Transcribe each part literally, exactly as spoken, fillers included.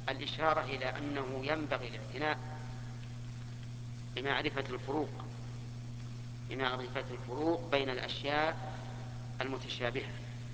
الإشارة إلى أنه ينبغي الاعتناء بمعرفة الفروق بمعرفة الفروق بين الأشياء المتشابهة،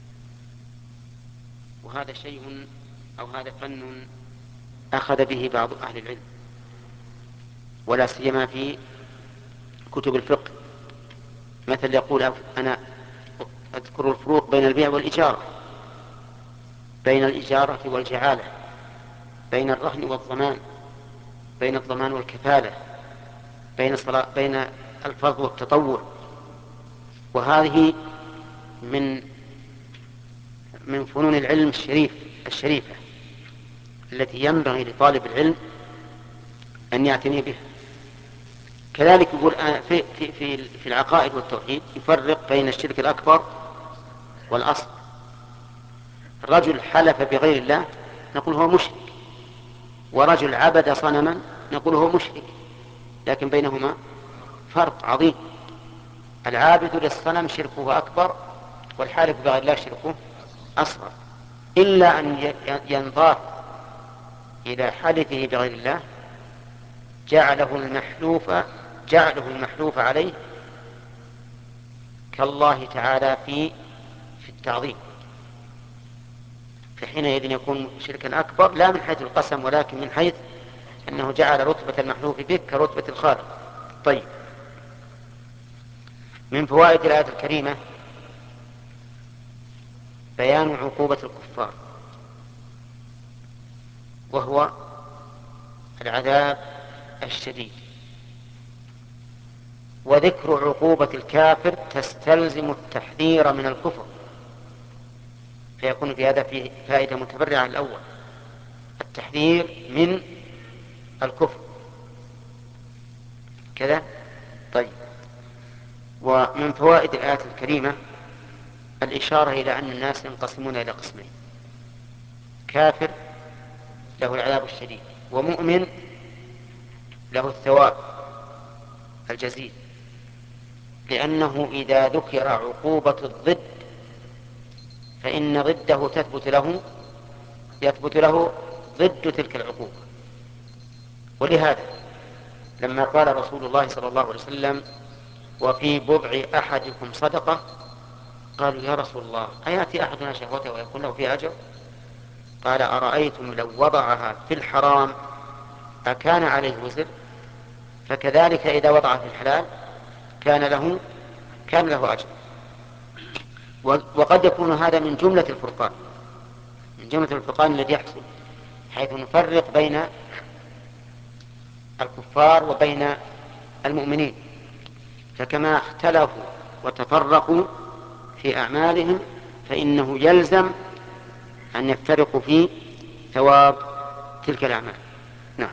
وهذا شيء أو هذا فن أخذ به بعض أهل العلم، ولا سيما في كتب الفقه. مثل يقول أنا أذكر الفروق بين البيع والإجارة، بين الإجارة والجعالة، بين الرهن والضمان، بين الضمان والكفالة، بين صلاة بين الفرض والتطوع. وهذه من من فنون العلم الشريف الشريفة التي ينبغي لطالب العلم أن يعتني بها. كذلك يقول في في في في العقائد والتوحيد يفرق بين الشرك الأكبر والأصغر. الرجل حلف بغير الله نقول هو مشرك، ورجل عبد صنما نقول هو مشرك، لكن بينهما فرق عظيم. العابد للصنم شركه أكبر، والحالف بغير الله شركه أصغر، إلا أن ينضاف إلى حلفه بغير الله جعله المحلوف جعله المحلوف عليه كالله تعالى في في التعظيم، فحينئذ يكون شركا أكبر، لا من حيث القسم ولكن من حيث أنه جعل رتبة المحلوف به كرتبة الخالق. طيب، من فوائد الآية الكريمة بيان عقوبة الكفار، وهو العذاب الشديد، وذكر عقوبة الكافر تستلزم التحذير من الكفر، فيكون في هذا فيه فائدة متفرعة. الأول التحذير من الكفر كذا. طيب، ومن فوائد الآية الكريمة الإشارة إلى أن الناس ينقسمون إلى قسمين: كافر له العذاب الشديد، ومؤمن له الثواب الجزيل، لأنه إذا ذكر عقوبة الضد فإن ضده تثبت له يثبت له ضد تلك العقوبة. ولهذا لما قال رسول الله صلى الله عليه وسلم: وفي بضع أحدكم صدقة، قالوا: يا رسول الله، أيأتي أحدنا شهوته ويكون له فيها أجر؟ قال: أرأيتم لو وضعها في الحرام أكان عليه وزر؟ فكذلك إذا وضعها في الحلال كان له كان له أجر. وقد يكون هذا من جملة الفرقان من جملة الفرقان الذي يحصل، حيث نفرق بين الكفار وبين المؤمنين، فكما اختلفوا وتفرقوا في أعمالهم فإنه يلزم أن يفترقوا في ثواب تلك الأعمال. نعم.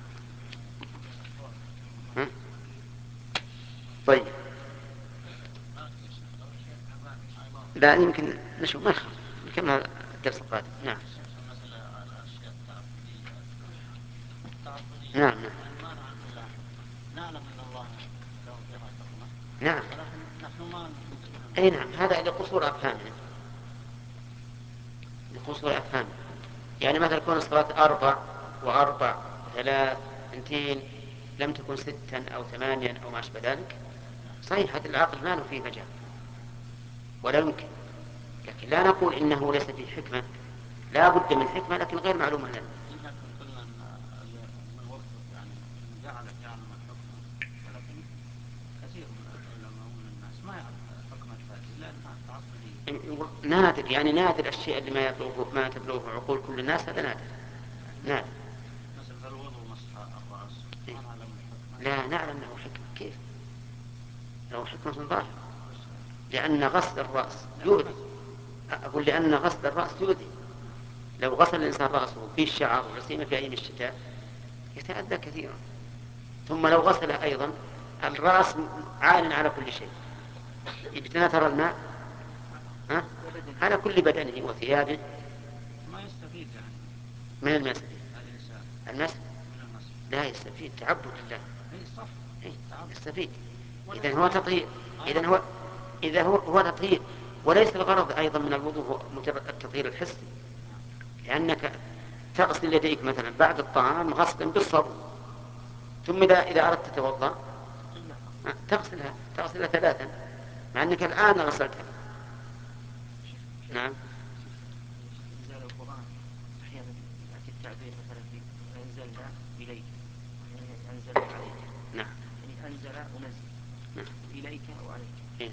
ها؟ طيب، لا يمكن نشوف ما يخالف نكمل الدرس القادم. نعم. نعم. نعم. نعلم أن الله له فيها حكمة، نعم. ولكن نحن ما ننتبه. أي نعم، هذا لقصور أفهامنا لقصور أفهامنا يعني مثلا كون الصلاة أربع وأربع ثلاث اثنتين لم تكن ستا أو ثمانيا أو ما أشبه ذلك، صحيح هذا العقل ما له فيه مجال ولا يمكن، لكن لا نقول إنه ليس فيه حكمة، لا بد من حكمة لكن غير معلومة لنا. لكن قلنا أن من وفق يعني جعل جعل من حكمة، ولكن كثير من العلماء ومن الناس ما يعرف حكمة هذه لأنها تعصبية. نادر يعني نادر الشيء اللي ما يبلغه ما تبلغه عقول كل الناس، هذا نادر. نادر. مثل في الوضوء مسح الرأس ما نعلم الحكمة. لا نعلم له حكمة، كيف له حكمة ظاهرة، لأن غسل الرأس يؤذي. أقول لأن غسل الرأس يؤذي، لو غسل الإنسان رأسه في الشعر وسيما في أيام الشتاء يتأذى كثيرا، ثم لو غسل أيضا الرأس عال على كل شيء، يتناثر الماء ها؟ على كل بدنه وثيابه، ما يستفيد يعني من المسح الإنسان المسح من المسح. لا يستفيد، تعبد لله. إيه صح. إيه؟ تعب. يستفيد. ولا إذن هو يستفيد. تطهير، أيوة. إذن هو إذا هو هو تطهير، وليس الغرض أيضا من الوضوء هو مجرد التطهير الحسي، لأنك تغسل يديك مثلا بعد الطعام غسلا بالصابون، ثم إذا إذا أردت تتوضأ تغسلها تغسلها ثلاثا مع أنك الآن غسلتها. نعم. إنزال القرآن أحيانا يأتي التعبير مثلا في أنزلنا إليك، أنزلنا عليك. نعم. يعني أنزل ونزل. نعم. إليك أو عليك. إيه.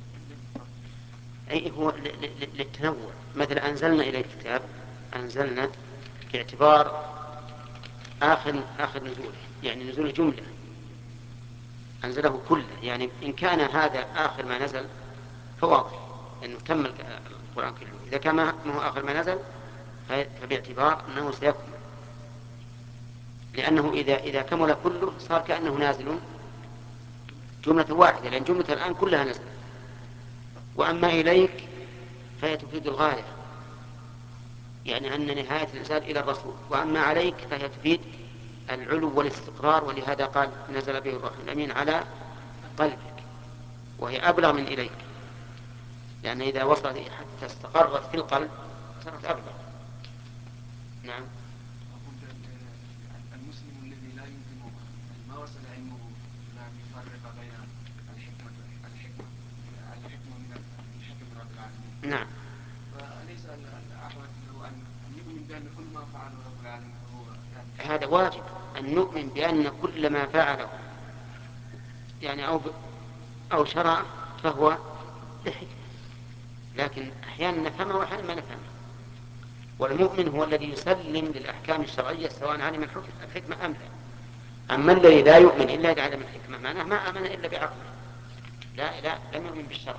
أي هو للتنوع، مثل أنزلنا إليك الكتاب، أنزلنا باعتبار آخر آخر نزوله، يعني نزول الجملة أنزله كله، يعني إن كان هذا آخر ما نزل فواضح أنه تم القرآن كله. إذا كان ما هو آخر ما نزل فباعتبار أنه سيكمل، لأنه إذا إذا كمل كله صار كأنه نازل جملة واحدة، لأن جملة الآن كلها نزلت. وأما إليك فهي تفيد الغاية، يعني أن نهاية الإنسان إلى الرسول. وأما عليك فهي تفيد العلو والاستقرار، ولهذا قال نزل به الروح الأمين على قلبك، وهي أبلغ من إليك، لأن إذا وصلت حتى استقرت في القلب صارت أبلغ. نعم. المسلم الذي لا يمكن ما وصل علمه أن يفرق بين الحكمة الحكمة الحكمة من الحكم رب العالمين. نعم. فليس الأحوط له أن يؤمن بأن كل ما فعله رب العالمين هو يعني هذا واجب أن نؤمن بأن كل ما فعله يعني أو ب... أو شرع فهو لحكمة، لكن أحيانا نفهمه وأحيانا ما نفهمه. والمؤمن هو الذي يسلم للأحكام الشرعية سواء علم الحكمة أم لا. أما الذي لا يؤمن إلا إذا علم الحكمة معناه ما آمن إلا بعقله، لا لا لم يؤمن بالشرع.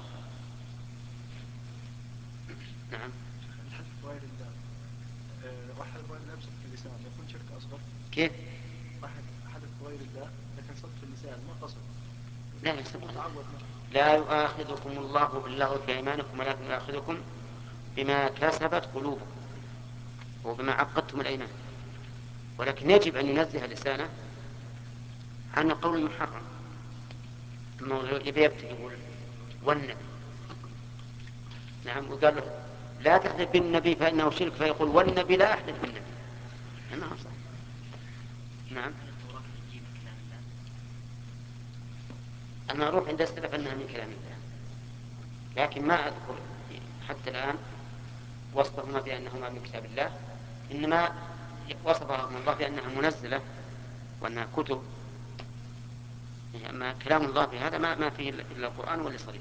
نعم. الحلف بغير الله، واحد بغير الله بصدق اللسان يكون شرك أصغر. كيف؟ واحد حلف بغير الله لكن صدق اللسان ما قصد. لا لا لا يؤاخذكم الله باللغو في أيمانكم ولكن يؤاخذكم بما كسبت قلوبكم وبما عقدتم الأيمان، ولكن يجب أن ينزه لسانه عن قول محرم. يبي يبتدي يقول والنبي، نعم، وقال له لا تحلف بالنبي فإنه شرك، فيقول والنبي لا أحلف بالنبي. ما هو صح. نعم. المعروف عند السلف أنها من كلام الله، لكن ما أذكر حتى الآن وصفهما بأنهما من كتاب الله، إنما وصفهم الله بأنها منزلة وأنها كتب. أما كلام الله في هذا ما, ما فيه إلا القرآن واللي صريح.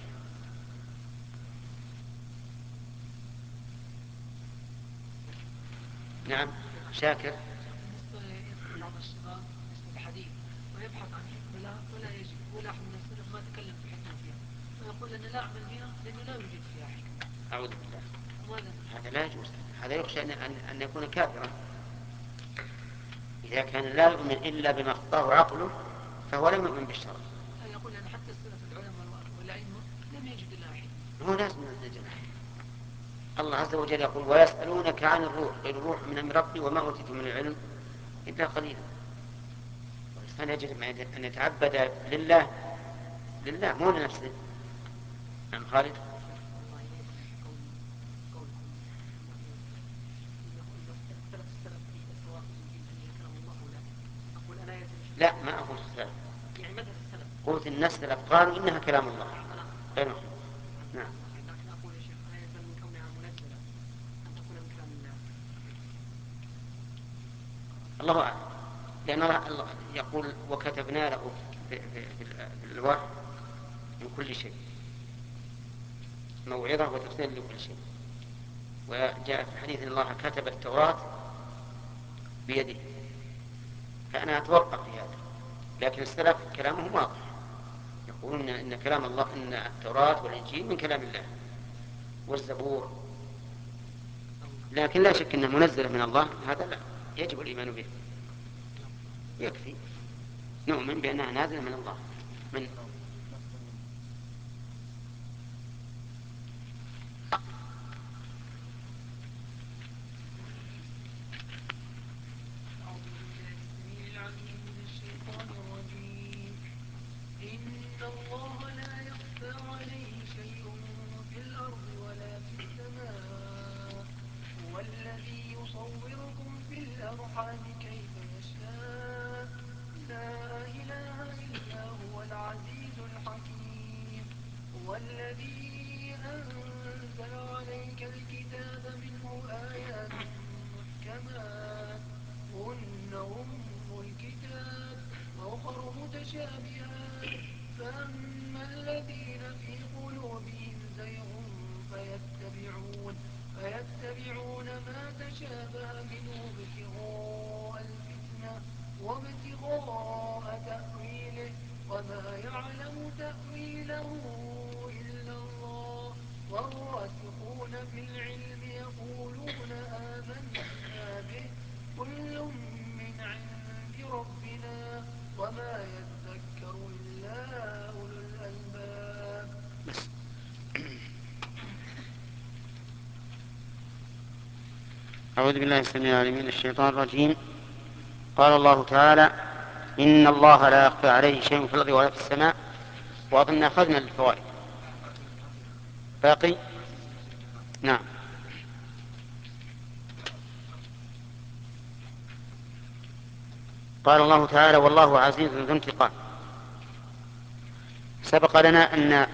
نعم. شاكر. بعض الشباب بالنسبة للحديث ويبحث عن حكمة لا ولا يجد، ولا أحد من السلف ما تكلم في الحكمة فيها، فيقول أن لا أعمل بها لأنه لا يوجد فيها حكمة. أعوذ بالله. هذا لا يجوز، هذا يخشى أن, أن يكون كافرا. إذا كان لا يؤمن إلا بما اختاره عقله فهو لم يؤمن بالشرع. يقول أن حتى السلف العلماء والأئمة لم يجد لها حكمة. هو لازم يجد لها حكمة. الله عز وجل يقول ويسألونك عن الروح قل الروح من أمر ربي وما أوتيتم من العلم إلا قليلا. والإنسان يجب أن يتعبد لله لله مو لنفسه. نعم. خالد. لا ما أقول السلف، قلت إن السلف قالوا إنها كلام الله غير مخلوق. نعم. لكن أقول يا شيخ لا يلزم من كونها منزلة أن تكون من كلام الله. الله أعلم، لأن الله يقول وكتبنا له في, في, في, في الألواح من كل شيء موعظة وتفسير لكل شيء. وجاء في الحديث أن الله كتب التوراة بيده، فأنا أتوقف في هذا. لكن السلف كلامهم واضح، يقولون إن كلام الله إن التوراة والإنجيل من كلام الله والزبور، لكن لا شك أنها منزلة من الله، هذا لا يجب الإيمان به. يكفي نؤمن بأنها نازلة من الله. من إن الله لا يخفى عليه شيء في الأرض ولا في السماء، هو الذي يصوركم في الأرحام كيف يشاء لا إله إلا هو العزيز الحكيم هو الذي أنزل عليك الكتاب منه آيات محكمات هن أم الكتاب وأخر متشابهات فأما الذين في قلوبهم زيغ فيتبعون فيتبعون ما تشابه منه ابتغاء الفتنة وابتغاء تأويله وما يعلم تأويله إلا الله والراسخون في العلم يقولون آمنا به كل من عند ربنا وما يذكر إلا أولو الألباب. أعوذ بالله السميع العليم من الشيطان الرجيم. قال الله تعالى: إن الله لا يخفى عليه شيء في الأرض ولا في السماء. وأظن أخذنا الفوائد باقي. نعم. قال الله تعالى: والله عزيز ذو انتقام. سبق لنا أن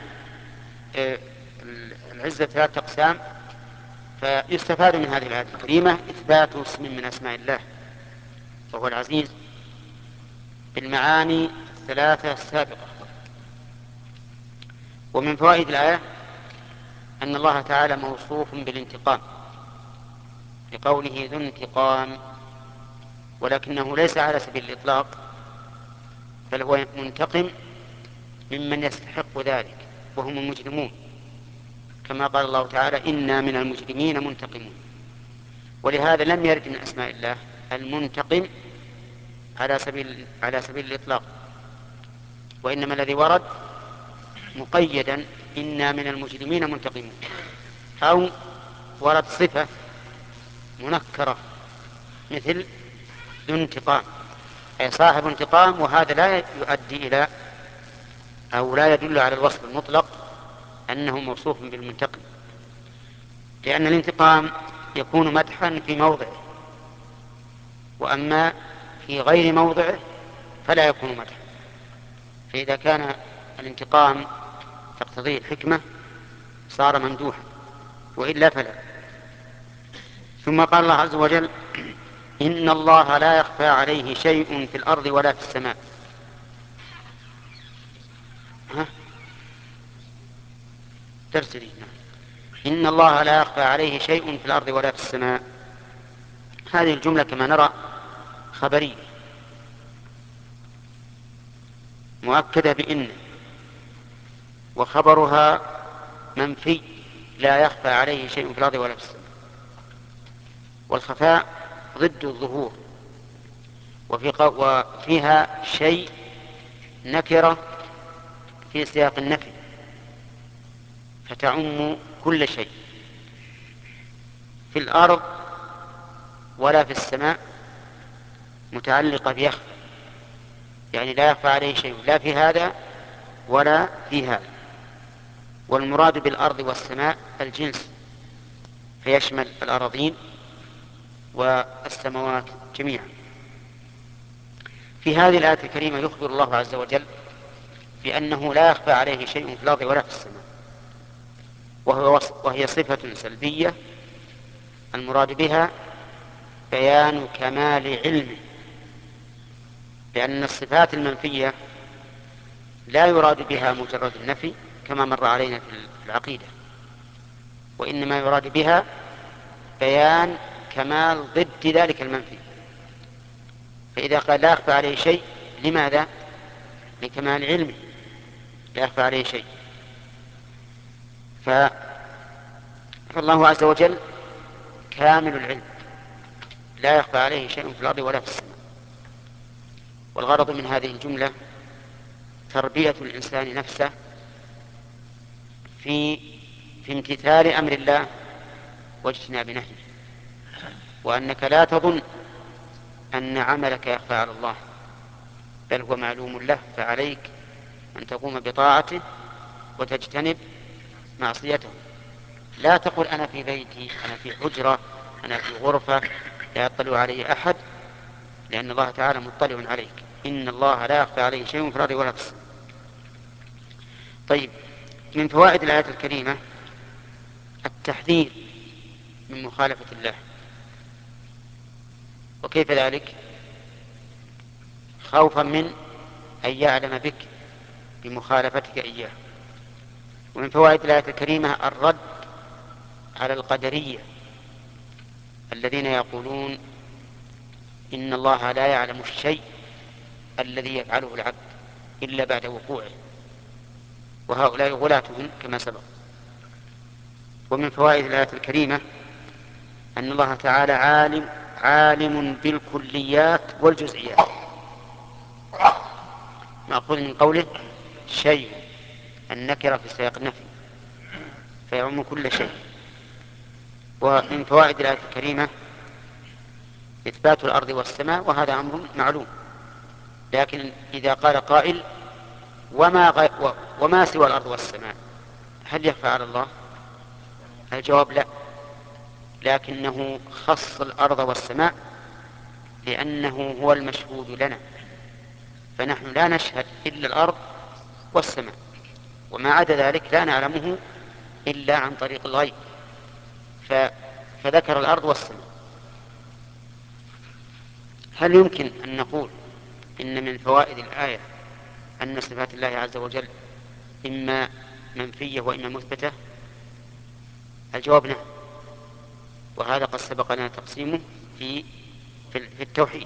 العزة ثلاثة أقسام، فيستفاد من هذه الآية الكريمة إثبات اسم من أسماء الله وهو العزيز بالمعاني الثلاثة السابقة. ومن فوائد الآية أن الله تعالى موصوف بالانتقام بقوله ذو انتقام، ولكنه ليس على سبيل الإطلاق، بل هو منتقم ممن يستحق ذلك وهم المجرمون، كما قال الله تعالى: إنا من المجرمين منتقمون. ولهذا لم يرد من أسماء الله المنتقم على سبيل على سبيل الإطلاق، وإنما الذي ورد مقيدا: إنا من المجرمين منتقمون، أو ورد صفة منكرة مثل ذو انتقام، أي صاحب انتقام، وهذا لا يؤدي إلى أو لا يدل على الوصف المطلق أنه موصوف بالمنتقم، لأن الانتقام يكون مدحا في موضعه، وأما في غير موضعه فلا يكون مدحا. فإذا كان الانتقام تقتضيه الحكمة صار ممدوحا، وإلا فلا. ثم قال الله عز وجل: إن الله لا يخفى عليه شيء في الأرض ولا في السماء. ها؟ ترسلي. إن الله لا يخفى عليه شيء في الأرض ولا في السماء. هذه الجملة كما نرى خبرية مؤكدة بإن، وخبرها منفي: لا يخفى عليه شيء في الأرض ولا في السماء. والخفاء ضد الظهور، وفي وفيها شيء نكرة في سياق النفي فتعم كل شيء. في الأرض ولا في السماء متعلقة بيخفى، يعني لا يخفى عليه شيء لا في هذا ولا في هذا. والمراد بالأرض والسماء الجنس، فيشمل الأراضين والسماوات جميعا. في هذه الآية الكريمة يخبر الله عز وجل بأنه لا يخفى عليه شيء في الأرض ولا في السماء، وهي صفة سلبية المراد بها بيان كمال علمه، لأن الصفات المنفية لا يراد بها مجرد النفي كما مر علينا في العقيدة، وإنما يراد بها بيان كمال ضد ذلك المنفي. فإذا قال لا يخفى عليه شيء، لماذا؟ لكمال علمه لا يخفى عليه شيء. فالله عز وجل كامل العلم لا يخفى عليه شيء في الأرض ولا في السماء. والغرض من هذه الجملة تربية الإنسان نفسه في في امتثال أمر الله واجتناب نهيه، وأنك لا تظن أن عملك يخفى على الله، بل هو معلوم له، فعليك أن تقوم بطاعته وتجتنب معصيته. لا تقل أنا في بيتي، أنا في حجرة، أنا في غرفة، لا يطلع عليه أحد، لأن الله تعالى مطلع عليك. إن الله لا يخفى عليه شيء في الأرض ولا في السماء. طيب، من فوائد الآية الكريمة التحذير من مخالفة الله. وكيف ذلك؟ خوفا من أن يعلم بك بمخالفتك إياه. ومن فوائد الآية الكريمة الرد على القدرية الذين يقولون إن الله لا يعلم الشيء الذي يفعله العبد إلا بعد وقوعه، وهؤلاء غلاتهم كما سبق. ومن فوائد الآية الكريمة أن الله تعالى عالم عالم بالكليات والجزئيات، مأخوذ من قوله شيء النكرة في سياق النفي فيعم كل شيء. ومن فوائد الآية الكريمة إثبات الأرض والسماء، وهذا أمر معلوم، لكن إذا قال قائل وما, غي... وما سوى الأرض والسماء هل يخفى على الله؟ الجواب لا، لكنه خص الأرض والسماء لأنه هو المشهود لنا، فنحن لا نشهد إلا الأرض والسماء، وما عدا ذلك لا نعلمه إلا عن طريق الغيب، ف... فذكر الأرض والسماء. هل يمكن أن نقول إن من فوائد الآية أن صفات الله عز وجل إما منفية وإما مثبتة؟ الجواب نعم، وهذا قد سبقنا تقسيمه في في التوحيد،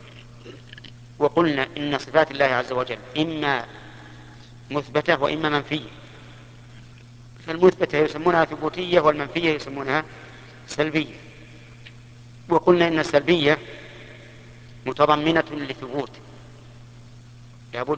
وقلنا إن صفات الله عز وجل إما مثبتة وإما منفية. فالمثبتة يسمونها ثبوتية والمنفية يسمونها سلبية. وقلنا إن السلبية متضمنة لثبوت لابد،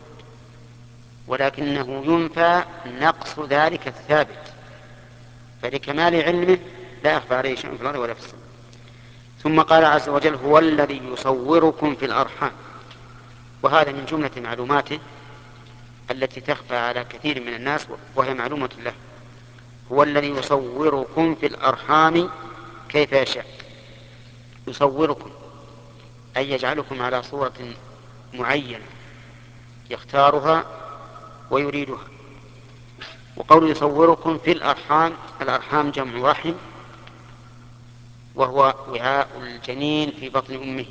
ولكنه ينفى نقص ذلك الثابت، فلكمال علمه لا يخفى عليه شيء في الأرض ولا في السماء. ثم قال عز وجل هو الذي يصوركم في الأرحام، وهذا من جملة معلوماته التي تخفى على كثير من الناس وهي معلومة له. هو الذي يصوركم في الأرحام كيف يشاء. يصوركم أي يجعلكم على صورة معينة يختارها ويريدها. وقول يصوركم في الأرحام، الأرحام جمع رحم، وهو وعاء الجنين في بطن أمه.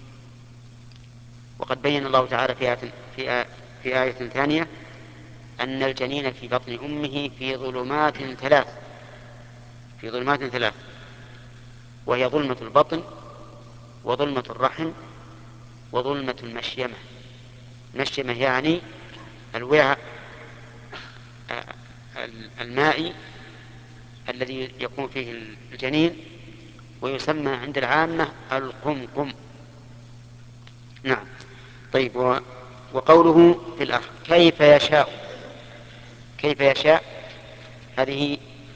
وقد بين الله تعالى في آية, في آية, في آية ثانية أن الجنين في بطن أمه في ظلمات ثلاث في ظلمات ثلاث وهي ظلمة البطن وظلمة الرحم وظلمة المشيمة. المشيمة يعني الوعاء المائي الذي يكون فيه الجنين، ويسمى عند العامة القمقم. نعم. طيب، وقوله في الأخ كيف يشاء، كيف يشاء هذه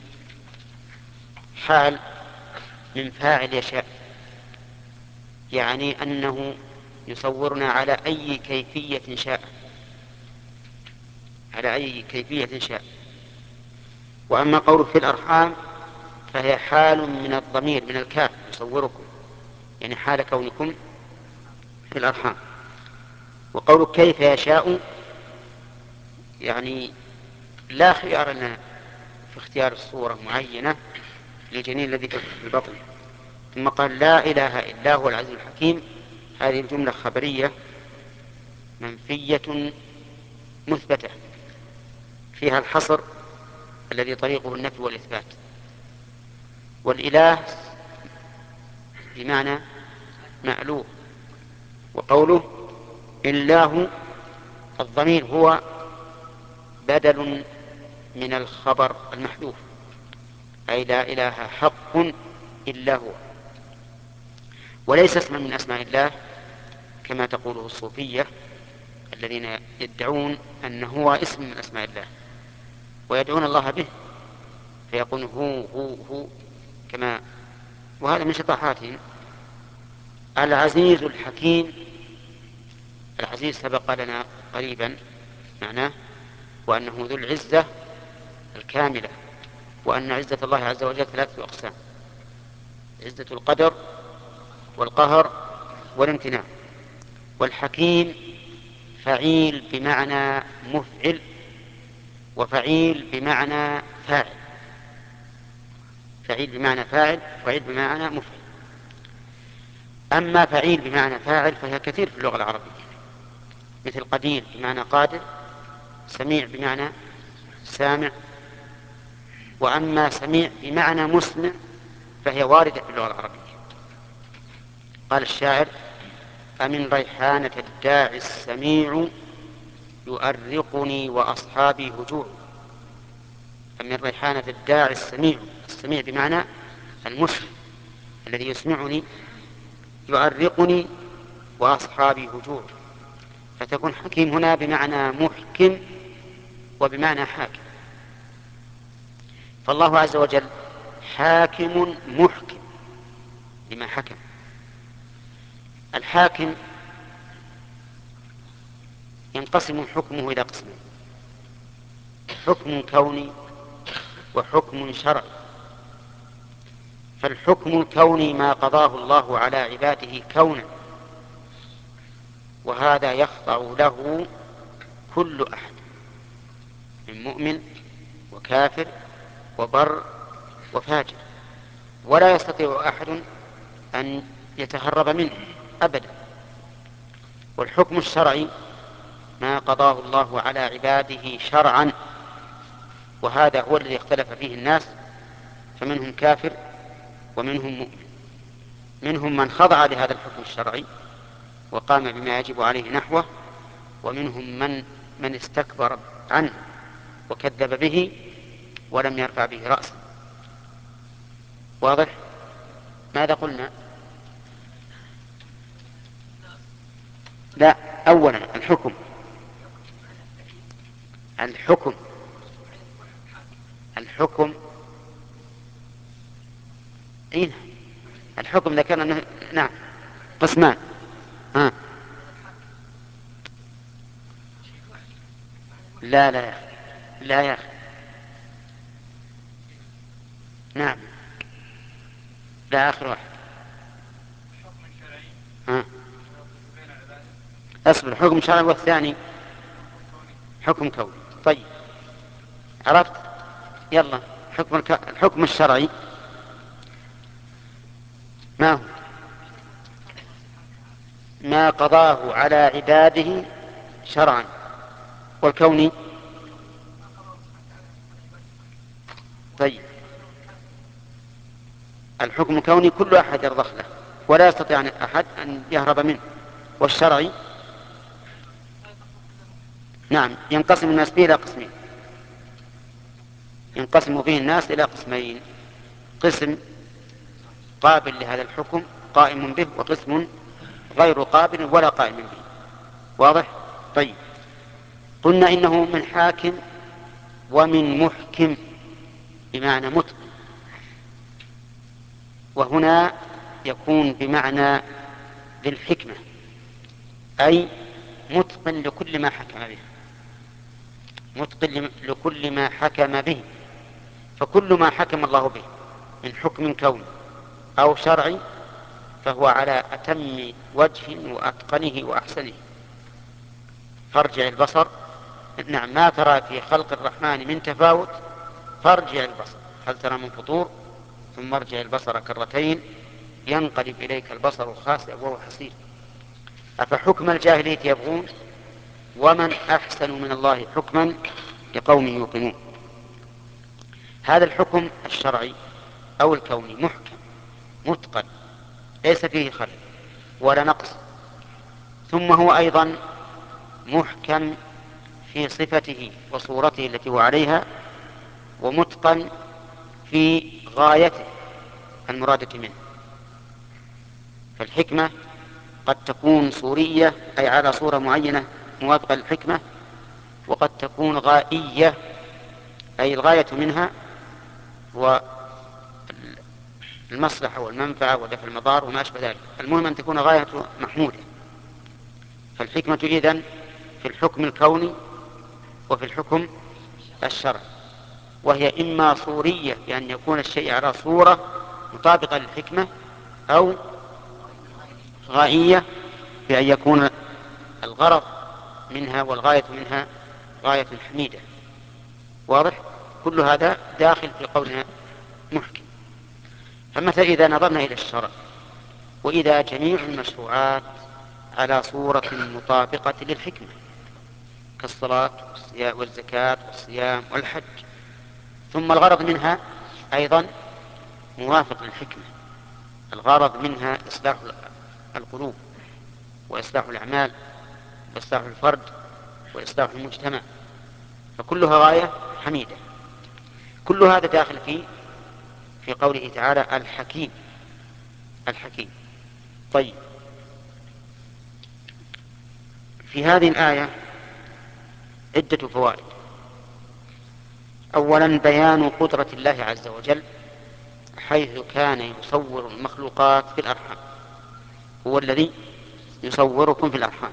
حال من فاعل يشاء، يعني أنه يصورنا على أي كيفية شاء، على أي كيفية شاء. وأما قوله في الأرحام فهي حال من الضمير من الكاف يصوركم، يعني حال كونكم في الأرحام. وقوله كيف يشاء يعني لا خيار لنا في اختيار الصورة معينة للجنين الذي في البطن. ثم قال لا إله إلا هو العزيز الحكيم، هذه الجملة خبرية منفية مثبتة فيها الحصر الذي طريقه النفي والإثبات. والإله بمعنى مألوه. وقوله إله الضمير هو بدل من الخبر المحذوف، أي لا إله حق إلا هو، وليس اسما من أسماء الله كما تقوله الصوفية الذين يدعون أنه هو اسم من أسماء الله ويدعون الله به، فيقول هو هو هو كما، وهذا من شطحاتهم. العزيز الحكيم، العزيز سبق لنا قريبا معناه وأنه ذو العزة الكاملة، وأن عزة الله عز وجل ثلاثة أقسام: عزة القدر والقهر والامتناع. والحكيم فعيل بمعنى مفعل، وفعيل بمعنى فاعل. فعيل بمعنى فاعل، وفعيل بمعنى مفعل. أما فعيل بمعنى فاعل فهي كثير في اللغة العربية، مثل قدير بمعنى قادر، سميع بمعنى سامع. وأما سميع بمعنى مسمع فهي واردة في اللغة العربية. قال الشاعر: أمن ريحانة الداعي السميع يؤرقني وأصحابي هجوع. أمن ريحانة الداعي السميع، السميع بمعنى المسمع الذي يسمعني، يؤرقني وأصحابي هجوع. فتكون حكيم هنا بمعنى محكم وبمعنى حاكم. فالله عز وجل حاكم محكم لما حكم. الحاكم ينقسم حكمه إلى قسمين: حكم كوني وحكم شرعي. فالحكم الكوني ما قضاه الله على عباده كونا، وهذا يخضع له كل أحد من مؤمن وكافر وبر وفاجر، ولا يستطيع أحد أن يتهرب منه أبدا. والحكم الشرعي ما قضاه الله على عباده شرعا، وهذا هو الذي اختلف فيه الناس، فمنهم كافر ومنهم مؤمن. منهم من خضع لهذا الحكم الشرعي وقام بما يجب عليه نحوه، ومنهم من من استكبر عنه وكذب به ولم يرفع به رأسا. واضح؟ ماذا قلنا؟ لا، أولا الحكم الحكم الحكم إيه؟ الحكم ذكرنا. نعم، قسمان. ها. لا لا يا أخي، لا يا أخي. نعم، لا، آخر واحد. ها. أصبر، حكم شرعي والثاني حكم كوني. طيب، عرفت؟ يلا، حكم الك... الحكم الشرعي ما هو؟ ما قضاه على عباده شرعا. والكوني؟ طيب، الحكم الكوني كل أحد يرضخ له ولا يستطيع أحد أن يهرب منه. والشرعي نعم ينقسم الناس به إلى قسمين. ينقسم به الناس إلى قسمين: قسم قابل لهذا الحكم قائم به، وقسم غير قابل ولا قائم به. واضح؟ طيب، قلنا إنه من حاكم ومن محكم بمعنى متقن، وهنا يكون بمعنى ذي الحكمة، أي متقن لكل ما حكم به، متقن لكل ما حكم به. فكل ما حكم الله به من حكم كوني أو شرعي فهو على أتم وجه وأتقنه وأحسنه. فارجع البصر، نعم، ما ترى في خلق الرحمن من تفاوت، فارجع البصر هل ترى من فطور، ثم ارجع البصر كرتين ينقلب إليك البصر خاسئا وهو حسير. أفحكم الجاهلية يبغون ومن أحسن من الله حكما لقوم يوقنون. هذا الحكم الشرعي أو الكوني محكم متقن ليس فيه خلل ولا نقص، ثم هو أيضا محكم في صفته وصورته التي هو عليها، ومتقن في غايته المرادة منه. فالحكمة قد تكون صورية أي على صورة معينة موافقة للحكمة، وقد تكون غائية أي الغاية منها والمصلحة والمنفعة ودفع المضار وما أشبه ذلك. المهم أن تكون غاية محمودة. فالحكمة إذن في الحكم الكوني وفي الحكم الشرعي، وهي إما صورية بأن يكون الشيء على صورة مطابقة للحكمة، أو غائية بأن يكون الغرض منها والغاية منها غاية حميدة. واضح؟ كل هذا داخل في قولنا محكم. فمثلا إذا نظرنا إلى الشرع وإذا جميع المشروعات على صورة مطابقة للحكمة كالصلاة والزكاة والصيام والحج، ثم الغرض منها أيضا موافق للحكمة، الغرض منها إصلاح القلوب وإصلاح الأعمال وإصلاح الفرد وإصلاح المجتمع، فكلها غاية حميدة. كل هذا داخل في في قوله تعالى الحكيم الحكيم. طيب، في هذه الآية عدة فوائد. أولا بيان قدرة الله عز وجل حيث كان يصور المخلوقات في الأرحام، هو الذي يصوركم في الأرحام.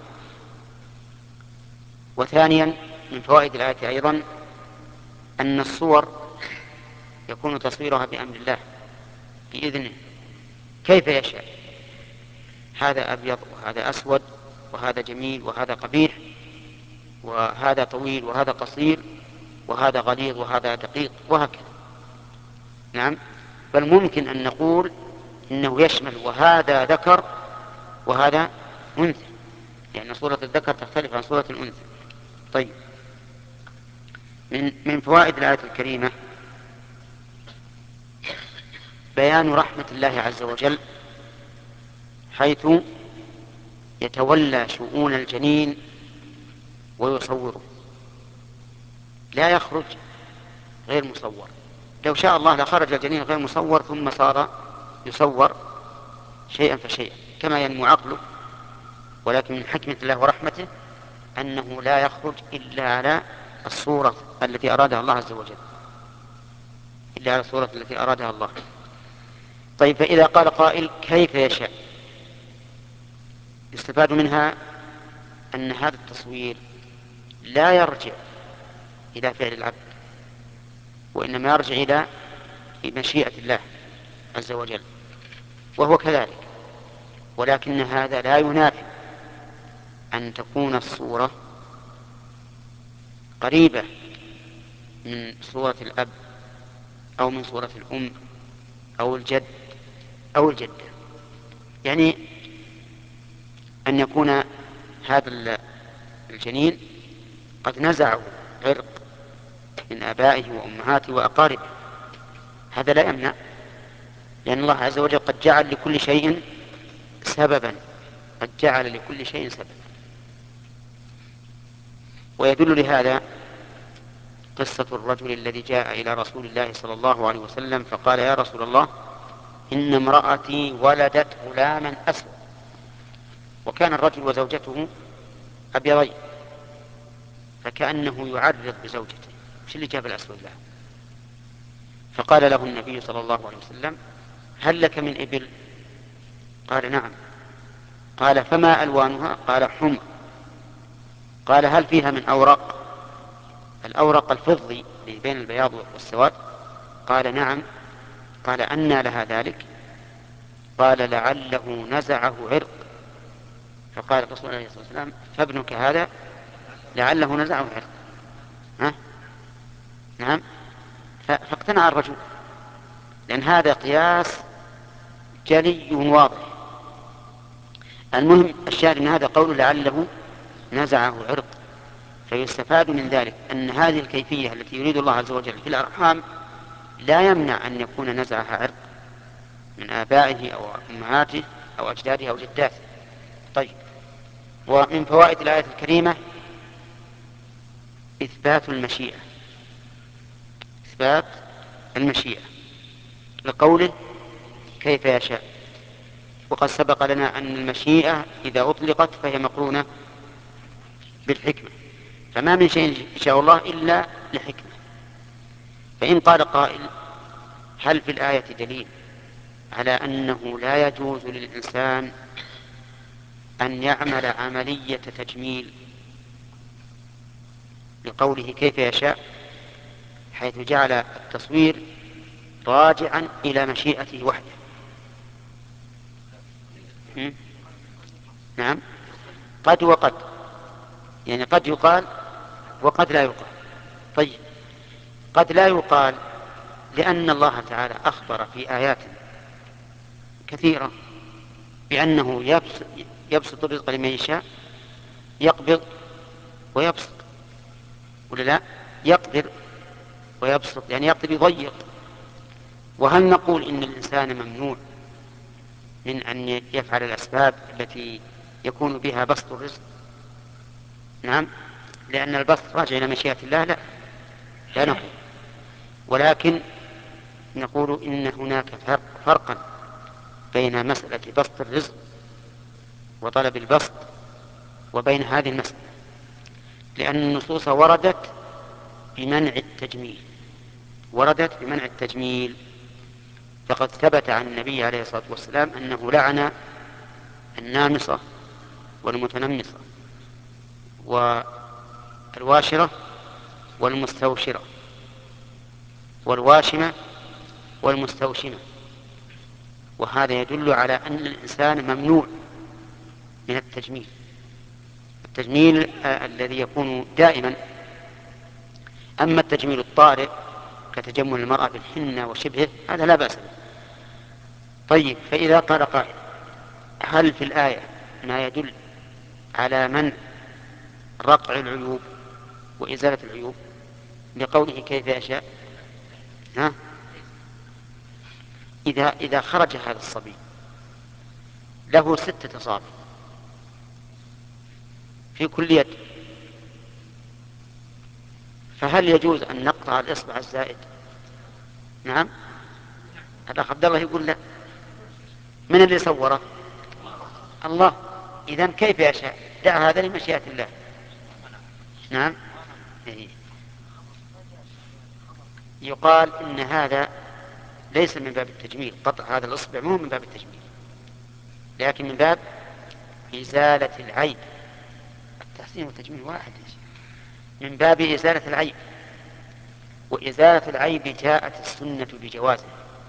وثانيا من فوائد الآية أيضا أن الصور يكون تصويرها بأمر الله بإذنه كيف يشاء، هذا أبيض وهذا أسود وهذا جميل وهذا قبيح وهذا طويل وهذا قصير وهذا غليظ وهذا دقيق وهكذا. نعم، بل ممكن أن نقول إنه يشمل وهذا ذكر وهذا أنثى، لأن صورة الذكر تختلف عن صورة الأنثى. طيب، من من فوائد الآية الكريمة بيان رحمة الله عز وجل حيث يتولى شؤون الجنين ويصوره، لا يخرج غير مصور. لو شاء الله لخرج الجنين غير مصور ثم صار يصور شيئا فشيئا كما ينمو عقله، ولكن من حكمة الله ورحمته أنه لا يخرج إلا على الصورة التي أرادها الله عز وجل، إلا على الصورة التي أرادها الله. طيب، فإذا قال قائل كيف يشاء، يستفاد منها أن هذا التصوير لا يرجع إلى فعل العبد، وإنما يرجع إلى مشيئة الله عز وجل، وهو كذلك. ولكن هذا لا ينافي أن تكون الصورة قريبة من صورة الأب أو من صورة الأم أو الجد أو الجدة، يعني أن يكون هذا الجنين قد نزعه عرق من آبائه وأمهاته وأقاربه، هذا لا يمنع، لأن الله عز وجل قد جعل لكل شيء سببا، قد جعل لكل شيء سببا. ويدل لهذا قصة الرجل الذي جاء إلى رسول الله صلى الله عليه وسلم فقال يا رسول الله إن امرأتي ولدت غلاما أسود، وكان الرجل وزوجته أبيضين، فكأنه يعرض بزوجته، مش اللي جاب الأسود له. فقال له النبي صلى الله عليه وسلم هل لك من إبل؟ قال نعم. قال فما ألوانها؟ قال حمر. قال هل فيها من أورق؟ الأورق الفضي بين البياض والسواد. قال نعم. قال أنى لها ذلك؟ قال لعله نزعه عرق. فقال الرسول عليه الصلاة والسلام فابنك هذا لعله نزعه عرق. ها؟ نعم. فاقتنع الرجل، لأن هذا قياس جلي واضح. المهم الشاهد من هذا قول لعله نزعه عرق، فيستفاد من ذلك أن هذه الكيفية التي يريد الله عز وجل في الأرحام لا يمنع أن يكون نزعها عرق من آبائه أو أمهاته أو أجداده أو جداته. طيب، ومن فوائد الآية الكريمة إثبات المشيئة، إثبات المشيئة لقوله كيف يشاء. وقد سبق لنا أن المشيئة إذا أطلقت فهي مقرونة بالحكمة، فما من شيء يشاء الله إلا لحكمة. فإن قال قائل هل في الآية دليل على أنه لا يجوز للإنسان أن يعمل عملية تجميل لقوله كيف يشاء، حيث جعل التصوير راجعا إلى مشيئته وحده؟ نعم، قد وقد، يعني قد يقال وقد لا يقال. طيب، قد لا يقال لأن الله تعالى أخبر في آيات كثيرة بأنه يبسط, يبسط الرزق لمن يشاء، يقبض ويبسط، ولا لا؟ يقدر ويبسط، يعني يقدر يضيق. وهل نقول إن الإنسان ممنوع من أن يفعل الأسباب التي يكون بها بسط الرزق؟ نعم، لأن البسط راجع إلى مشيئة الله، لا لا نقول، ولكن نقول إن هناك فرق فرقا بين مسألة بسط الرزق وطلب البسط وبين هذه المسألة، لأن النصوص وردت بمنع التجميل، وردت بمنع التجميل. فقد ثبت عن النبي عليه الصلاة والسلام أنه لعن النامصة والمتنمصة والواشرة والمستوشرة والواشمة والمستوشمة. وهذا يدل على أن الإنسان ممنوع من التجميل، التجميل آه الذي يكون دائما. أما التجميل الطارئ كتجمل المرأة بالحنة وشبهه هذا لا بأس به. طيب، فإذا قال قائل هل في الآية ما يدل على منع رقع العيوب وإزالة العيوب لقوله كيف يشاء؟ ها؟ إذا, إذا خرج هذا الصبي له ستة أصابع في كل يد، فهل يجوز أن نقطع الإصبع الزائد؟ نعم. الأخ عبد الله يقول لا. من اللي صوره؟ الله. إذن كيف يشاء؟ دع هذا لمشيئة الله. نعم. يقال إن هذا ليس من باب التجميل، قطع هذا الإصبع مو من باب التجميل، لكن من باب إزالة العيب. التحسين والتجميل واحد، من باب إزالة العيب، وإزالة العيب جاءت السنة بجوازه.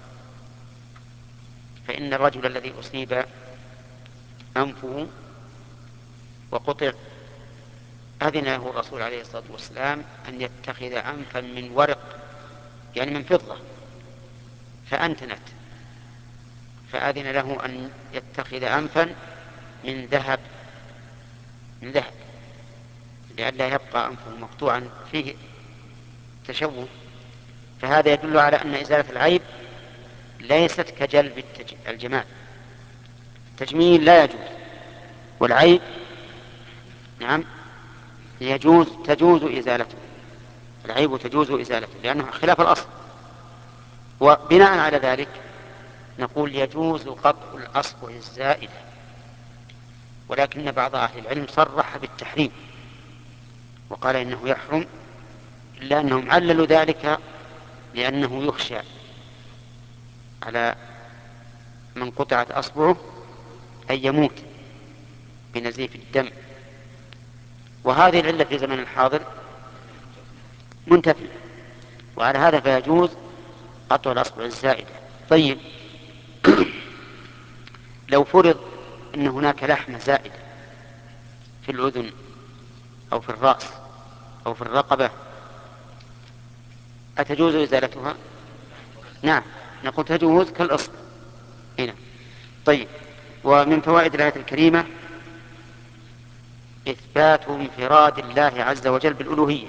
فإن الرجل الذي أصيب أنفه وقطع أذن له الرسول عليه الصلاة والسلام أن يتخذ أنفا من ورق، يعني من فضة، فأنتنت، فأذن له أن يتخذ أنفا من ذهب، من ذهب لئلا يبقى أنفه مقطوعا فيه تشوه. فهذا يدل على أن إزالة العيب ليست كجلب الجمال. التجميل لا يجوز، والعيب نعم يجوز، تجوز إزالته، العيب تجوز إزالته لأنه خلاف الأصل. وبناء على ذلك نقول يجوز قطع الأصبع الزائدة، ولكن بعض أهل العلم صرح بالتحريم وقال إنه يحرم، إلا أنهم عللوا ذلك لأنه يخشى على من قطعت أصبعه أن يموت بنزيف الدم، وهذه العلة في زمن الحاضر منتفية، وعلى هذا فيجوز قطع الأصبع الزائدة. طيب، لو فرض أن هناك لحمة زائدة في الأذن أو في الرأس أو في الرقبة أتجوز إزالتها؟ نعم، نقول تجوز كالأصل هنا. طيب، ومن فوائد الآية الكريمة إثبات انفراد الله عز وجل بالألوهية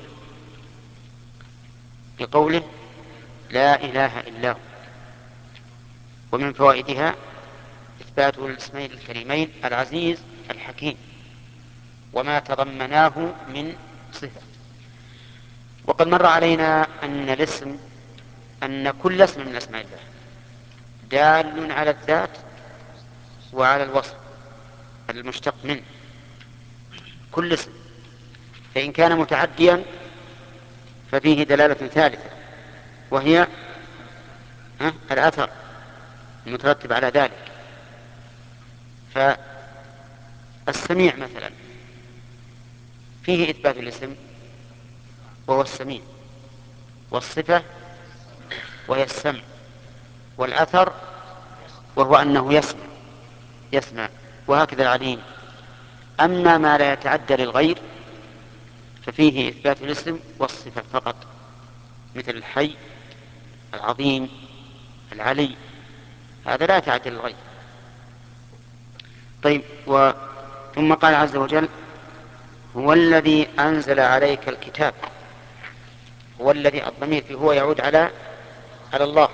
بقوله لا إله إلا هو. ومن فوائدها إثبات الاسمين الكريمين العزيز الحكيم وما تضمناه من صفة. وقد مر علينا أن الاسم أن كل اسم من أسماء الله دال على الذات وعلى الوصف المشتق منه، كل اسم، فإن كان متعديا ففيه دلالة ثالثة وهي الأثر المترتب على ذلك. فالسميع مثلا فيه إثبات الاسم وهو السميع، والصفة وهي السمع، والأثر وهو أنه يسمع يسمع وهكذا العليم أما ما لا يتعدى للغير ففيه إثبات الاسم والصفة فقط، مثل الحي، العظيم، العلي، هذا لا يتعدى للغير. طيب، و... ثم قال عز وجل: هو الذي أنزل عليك الكتاب. هو الذي، الضمير فيه هو يعود على على الله.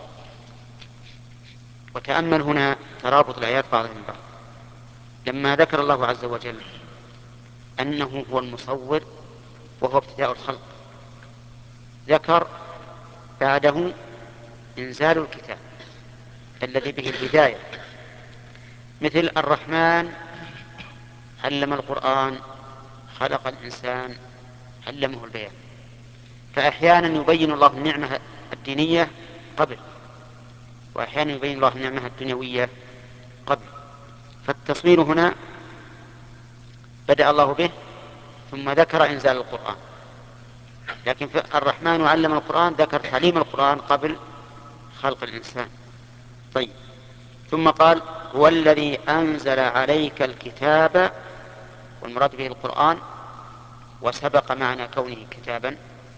وتأمل هنا ترابط الآيات بعضها من بعض. لما ذكر الله عز وجل أنه هو المصور وهو ابتداء الخلق، ذكر بعده إنزال الكتاب الذي به البداية، مثل الرحمن علم القرآن، خلق الإنسان، علمه البيان. فأحيانا يبين الله النعمة الدينية قبل، وأحيانا يبين الله النعمة الدنيوية قبل. فالتصوير هنا بدأ الله به ثم ذكر إنزال القرآن، لكن الرحمن علم القرآن ذكر تعليم القرآن قبل خلق الإنسان. طيب، ثم قال: هو الذي أنزل عليك الكتاب، والمراد به القرآن. وسبق معنى كونه كتابا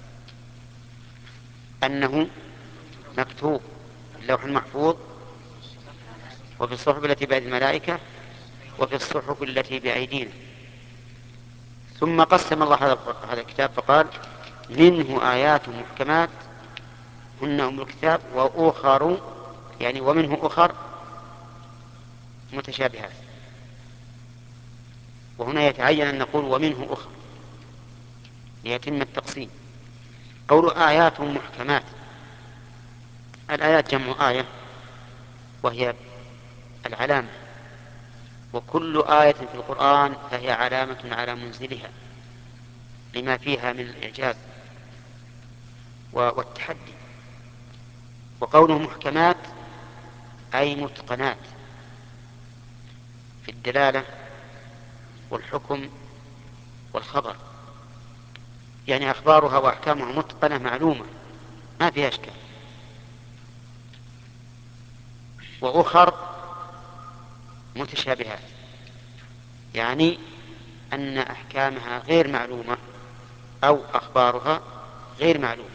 أنه مكتوب في اللوح المحفوظ، وفي الصحف التي بأيدي الملائكة، وفي الصحف التي بأيدينا. ثم قسم الله هذا الكتاب فقال: منه آيات محكمات هن أم الكتاب وأخر، يعني ومنه أخر متشابهات. وهنا يتعين أن نقول ومنه أخر ليتم التقسيم. قول آيات محكمات، الآيات جمع آية وهي العلامة، وكل آية في القرآن فهي علامة على منزلها لما فيها من الإعجاز والتحدي. وقوله محكمات أي متقنات في الدلالة والحكم والخبر، يعني أخبارها وأحكامها متقنة معلومة ما فيها أشكال. وأخر متشابهات، يعني أن أحكامها غير معلومة أو أخبارها غير معلومة.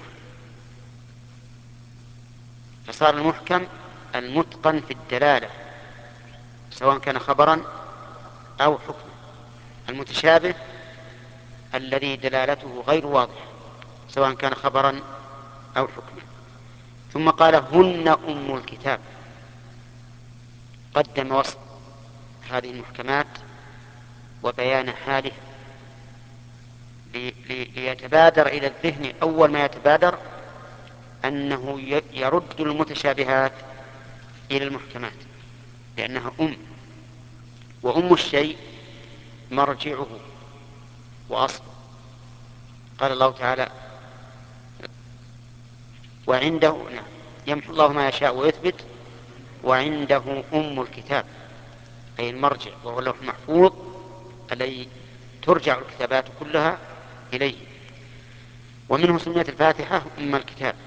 فصار المحكم المتقن في الدلالة سواء كان خبرا أو حكما. المتشابه الذي دلالته غير واضحة سواء كان خبرا أو حكما. ثم قال: هن أم الكتاب. قدم وصف هذه المحكمات وبيان حاله ليتبادر إلى الذهن أول ما يتبادر أنه يرد المتشابهات إلى المحكمات، لأنها أم، وأم الشيء مرجعه وأصله. قال الله تعالى: وعنده، نعم، يمحو الله ما يشاء ويثبت، وعنده أم الكتاب، أي المرجع، وهو اللوح المحفوظ الذي ترجع الكتابات كلها إليه. ومنه سميت الفاتحة أم الكتاب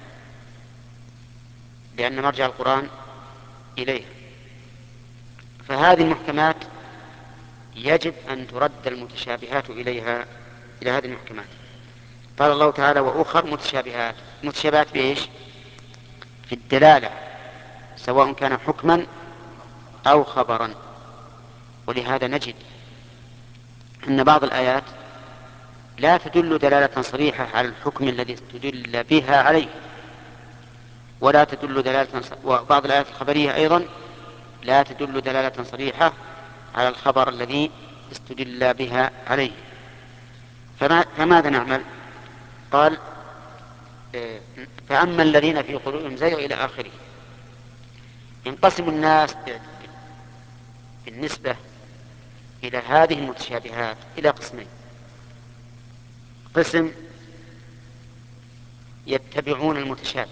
لأن مرجع القرآن إليه. فهذه المحكمات يجب أن ترد المتشابهات إليها، إلى هذه المحكمات. قال الله تعالى: وأخر متشابهات. متشابهات بإيش؟ في الدلالة سواء كان حكما أو خبرا. ولهذا نجد أن بعض الآيات لا تدل دلالة صريحة على الحكم الذي تدل بها عليه، ولا تدل دلالة، وبعض الآيات الخبرية أيضا لا تدل دلالة صريحة على الخبر الذي استدل بها عليه. فما فماذا نعمل؟ قال: فأما الذين في قلوبهم زيغ إلى آخره. ينقسم الناس بالنسبة إلى هذه المتشابهات إلى قسمين: قسم يتبعون المتشابه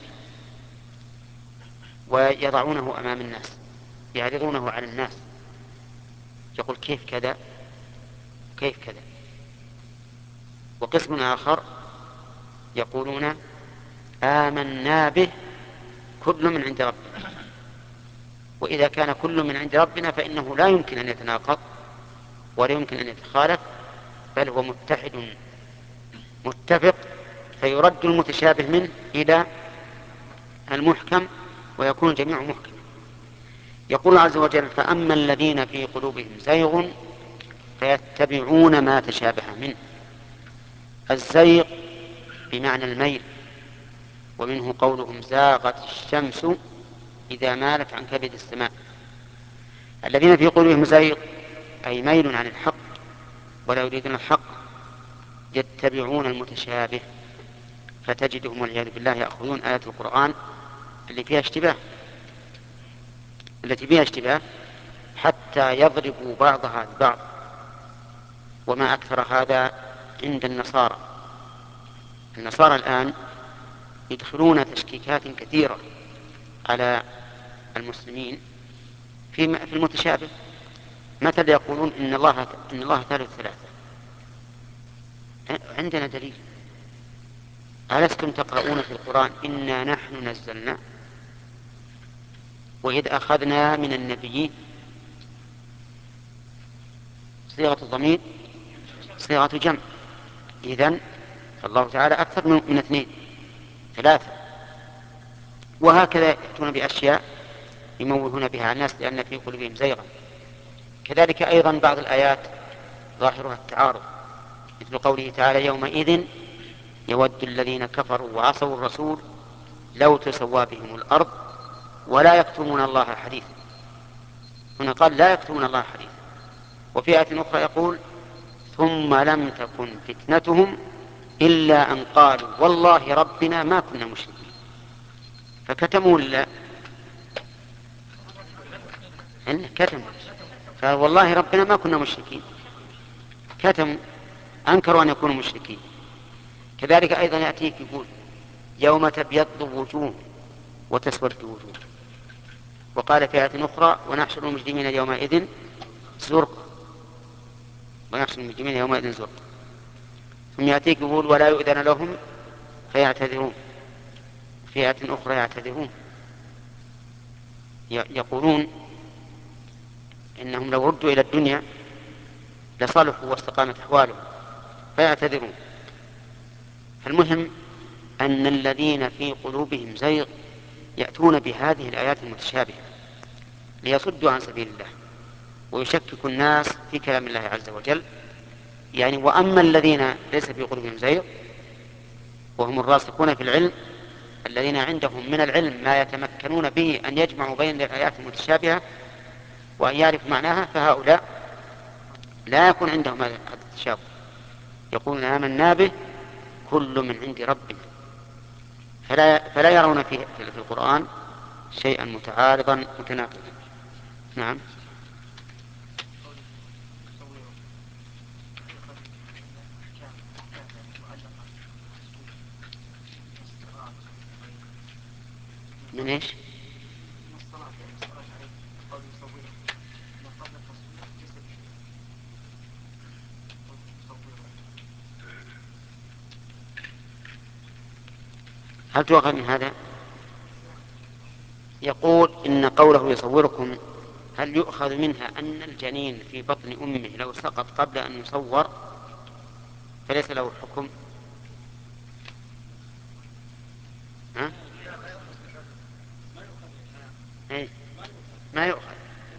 ويضعونه أمام الناس، يعرضونه على الناس، يقول كيف كذا كيف كذا. وقسم آخر يقولون آمنا به كل من عند ربنا، وإذا كان كل من عند ربنا فإنه لا يمكن أن يتناقض ولا يمكن أن يتخالف، بل هو متحد متفق، فيرد المتشابه منه إلى المحكم ويكون الجميع محكم. يقول عز وجل: فأما الذين في قلوبهم زيغ فيتبعون ما تشابه منه. الزيغ بمعنى الميل، ومنه قولهم: زاغت الشمس إذا مالت عن كبد السماء. الذين في قلوبهم زيغ أي ميل عن الحق ولا يريدون الحق، يتبعون المتشابه، فتجدهم والعياذ بالله يأخذون آيات القرآن اللي فيها اشتباه التي فيها اشتباه حتى يضربوا بعضها ببعض. وما أكثر هذا عند النصارى. النصارى الآن يدخلون تشكيكات كثيرة على المسلمين في المتشابه. مثل يقولون إن الله إن الله ثالث ثلاثة. عندنا دليل: ألستم تقرؤون في القرآن إنا نحن نزلنا وإذ أخذنا من النبيين؟ صيغة الضمير صيغة جمع، إذن الله تعالى أكثر من اثنين ثلاثة. وهكذا يأتون بأشياء يموهون بها الناس لأن في قلوبهم زيغا. كذلك أيضا بعض الآيات ظاهرها التعارض، مثل قوله تعالى: يومئذ يود الذين كفروا وعصوا الرسول لو تسوى بهم الأرض ولا يكتمون الله حديثا. هنا قال لا يكتمون الله حديثا. وفي آية أخرى يقول: ثم لم تكن فتنتهم إلا أن قالوا والله ربنا ما كنا مشركين. فكتموا لا كتموا فوالله ربنا ما كنا مشركين، كتموا، أنكروا أن يكونوا مشركين. كذلك أيضا يأتيك يقول: يوم تبيض وجوه وتسود وجوه. وقال في آية أخرى: ونحشر المجرمين يومئذ زرقا ونحشر المجرمين يومئذ زرقا. ثم يأتيك يقول: ولا يؤذن لهم فيعتذرون. في آية أخرى يعتذرون، يقولون إنهم لو ردوا إلى الدنيا لصلحوا واستقامت أحوالهم، فيعتذرون. فالمهم أن الذين في قلوبهم زيغ يأتون بهذه الآيات المتشابهة ليصدوا عن سبيل الله ويشككوا الناس في كلام الله عز وجل. يعني وأما الذين ليس في قلوبهم زيغ وهم الراسخون في العلم، الذين عندهم من العلم ما يتمكنون به أن يجمعوا بين الآيات المتشابهة وأن يعرفوا معناها، فهؤلاء لا يكون عندهم هذا التشابه، يقولون آمنا به كل من عند ربنا، فلا, فلا يرون في, في القرآن شيئا متعارضا متناقضا. نعم. من ايش؟ هل تؤخذ من هذا؟ يقول إن قوله يصوركم، هل يؤخذ منها أن الجنين في بطن أمه لو سقط قبل أن يصور فليس له حكم؟ ها؟ إيه؟ ما يؤخذ.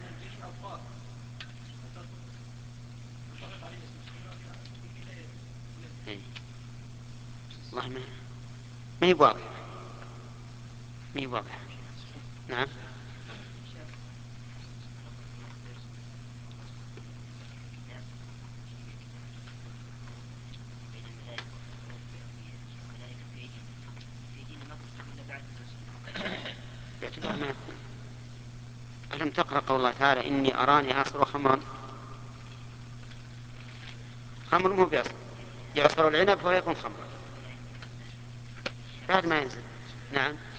إيه؟ والله ما ما يواضح ما يواضح. نعم. باعتبار ما يكون. ألم تقرأ قول الله تعالى: إني أراني أعصر خمرا؟ خمر مو بيعصر، يعصر العنب فهو يكون خمرا بعد ما ينزل. نعم.